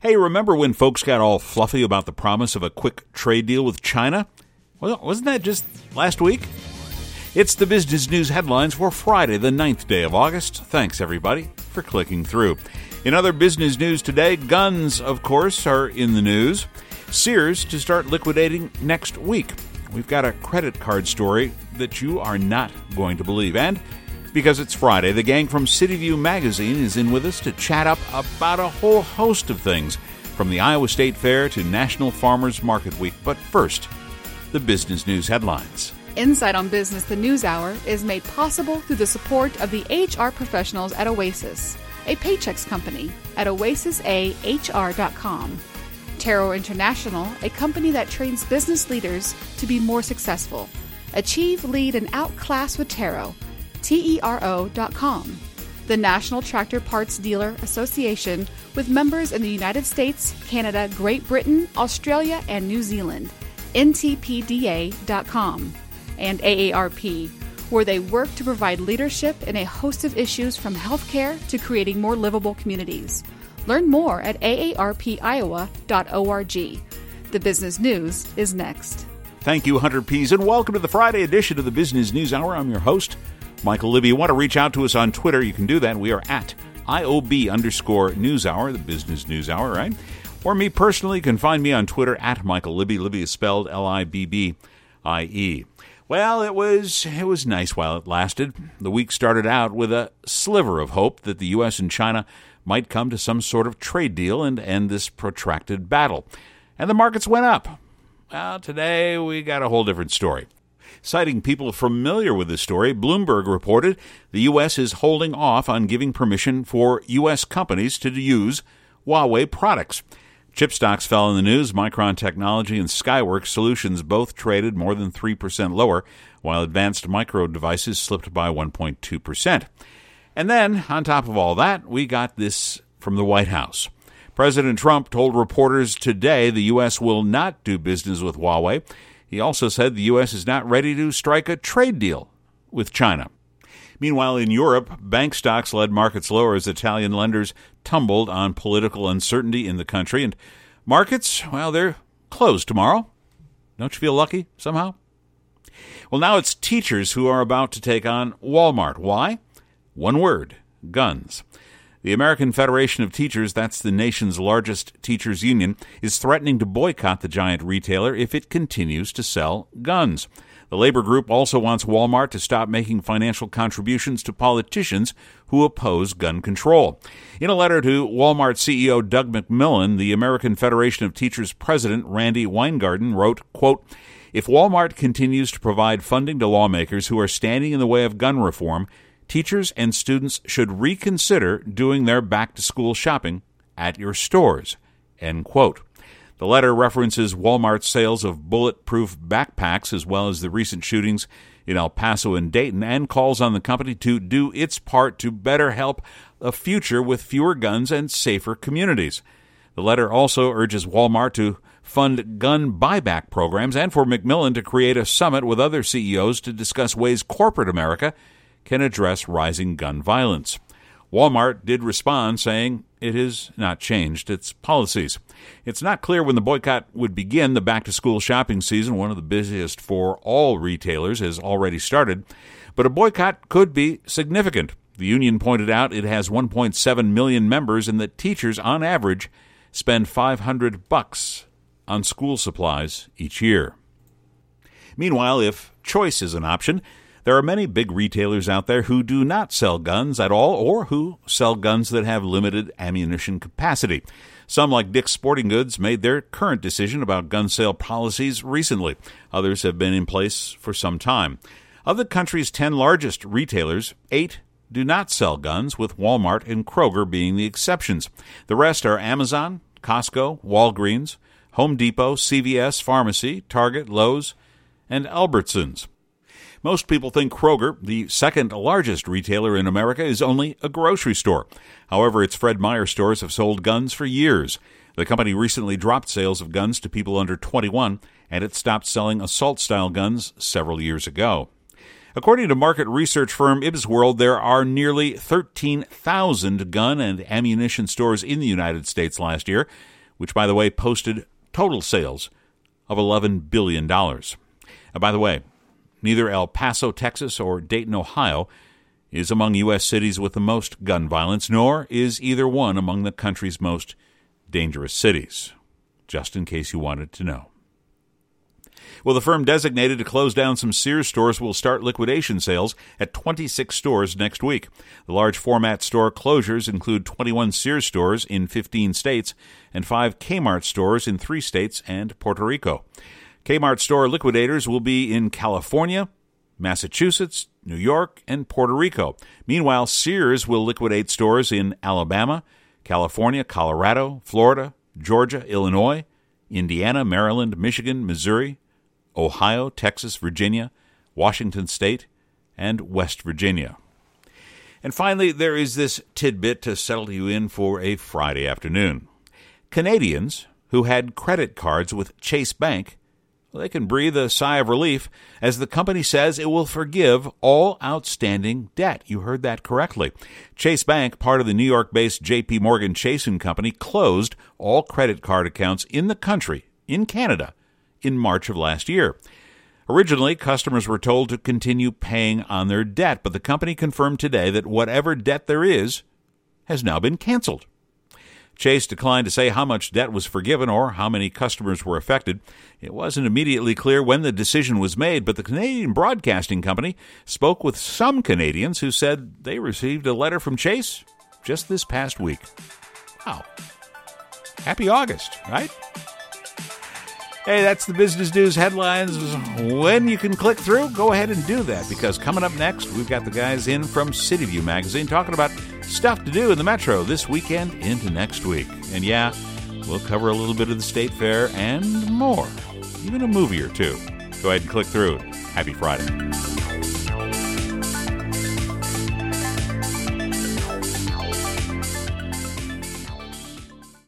Hey, remember when folks got all fluffy about the promise of a quick trade deal with China? Well, wasn't that just last week? It's the business news headlines for Friday, the 9th day of August. Thanks, everybody, for clicking through. In other business news today, guns, of course, are in the news. Sears to start liquidating next week. We've got a credit card story that you are not going to believe. And because it's Friday, the gang from CityView Magazine is in with us to chat up about a whole host of things, from the Iowa State Fair to National Farmers Market Week. But first, the business news headlines. Insight on Business, the News Hour, is made possible through the support of the HR professionals at Oasis, a Paychex company at oasisahr.com. Taro International, a company that trains business leaders to be more successful. Achieve, lead, and outclass with Taro. TERO.com. The National Tractor Parts Dealer Association, with members in the United States, Canada, Great Britain, Australia, and New Zealand. NTPDA.com. And AARP, where they work to provide leadership in a host of issues from healthcare to creating more livable communities. Learn more at aarpiowa.org. The business news is next. Thank you, Hunter Pease, and welcome to the Friday edition of the Business News Hour. I'm your host, Michael Libby. You want to reach out to us on Twitter, you can do that. We are at IOB_NewsHour, the Business News Hour, right? Or me personally, you can find me on Twitter at Michael Libby. Libby is spelled Libbie. Well, it was nice while it lasted. The week started out with a sliver of hope that the U.S. and China might come to some sort of trade deal and end this protracted battle. And the markets went up. Well, today we got a whole different story. Citing people familiar with this story, Bloomberg reported the U.S. is holding off on giving permission for U.S. companies to use Huawei products. Chip stocks fell in the news. Micron Technology and Skyworks Solutions both traded more than 3% lower, while Advanced Micro Devices slipped by 1.2%. And then, on top of all that, we got this from the White House. President Trump told reporters today the U.S. will not do business with Huawei. He also said the U.S. is not ready to strike a trade deal with China. Meanwhile, in Europe, bank stocks led markets lower as Italian lenders tumbled on political uncertainty in the country. And markets, well, they're closed tomorrow. Don't you feel lucky somehow? Well, now it's teachers who are about to take on Walmart. Why? One word: guns. The American Federation of Teachers, that's the nation's largest teachers union, is threatening to boycott the giant retailer if it continues to sell guns. The labor group also wants Walmart to stop making financial contributions to politicians who oppose gun control. In a letter to Walmart CEO Doug McMillon, the American Federation of Teachers president Randy Weingarten wrote, quote, "If Walmart continues to provide funding to lawmakers who are standing in the way of gun reform, teachers and students should reconsider doing their back-to-school shopping at your stores," end quote. The letter references Walmart's sales of bulletproof backpacks as well as the recent shootings in El Paso and Dayton, and calls on the company to do its part to better help a future with fewer guns and safer communities. The letter also urges Walmart to fund gun buyback programs and for McMillan to create a summit with other CEOs to discuss ways corporate America can address rising gun violence. Walmart did respond, saying it has not changed its policies. It's not clear when the boycott would begin. The back-to-school shopping season, one of the busiest for all retailers, has already started. But a boycott could be significant. The union pointed out it has 1.7 million members and that teachers, on average, spend $500 on school supplies each year. Meanwhile, if choice is an option, there are many big retailers out there who do not sell guns at all or who sell guns that have limited ammunition capacity. Some, like Dick's Sporting Goods, made their current decision about gun sale policies recently. Others have been in place for some time. Of the country's 10 largest retailers, 8 do not sell guns, with Walmart and Kroger being the exceptions. The rest are Amazon, Costco, Walgreens, Home Depot, CVS Pharmacy, Target, Lowe's, and Albertsons. Most people think Kroger, the second largest retailer in America, is only a grocery store. However, its Fred Meyer stores have sold guns for years. The company recently dropped sales of guns to people under 21, and it stopped selling assault-style guns several years ago. According to market research firm IBSWorld, there are nearly 13,000 gun and ammunition stores in the United States last year, which, by the way, posted total sales of $11 billion. By the way, neither El Paso, Texas, or Dayton, Ohio, is among U.S. cities with the most gun violence, nor is either one among the country's most dangerous cities, just in case you wanted to know. Well, the firm designated to close down some Sears stores will start liquidation sales at 26 stores next week. The large format store closures include 21 Sears stores in 15 states and 5 Kmart stores in 3 states and Puerto Rico. Kmart store liquidators will be in California, Massachusetts, New York, and Puerto Rico. Meanwhile, Sears will liquidate stores in Alabama, California, Colorado, Florida, Georgia, Illinois, Indiana, Maryland, Michigan, Missouri, Ohio, Texas, Virginia, Washington State, and West Virginia. And finally, there is this tidbit to settle you in for a Friday afternoon. Canadians who had credit cards with Chase Bank, they can breathe a sigh of relief, as the company says it will forgive all outstanding debt. You heard that correctly. Chase Bank, part of the New York-based J.P. Morgan Chase & Company, closed all credit card accounts in the country, in Canada, in March of last year. Originally, customers were told to continue paying on their debt, but the company confirmed today that whatever debt there is has now been canceled. Chase declined to say how much debt was forgiven or how many customers were affected. It wasn't immediately clear when the decision was made, but the Canadian Broadcasting Company spoke with some Canadians who said they received a letter from Chase just this past week. Wow. Happy August, right? Hey, that's the Business News headlines. When you can click through, go ahead and do that, because coming up next, we've got the guys in from City View Magazine talking about stuff to do in the Metro this weekend into next week. And yeah, we'll cover a little bit of the State Fair and more, even a movie or two. Go ahead and click through. Happy Friday.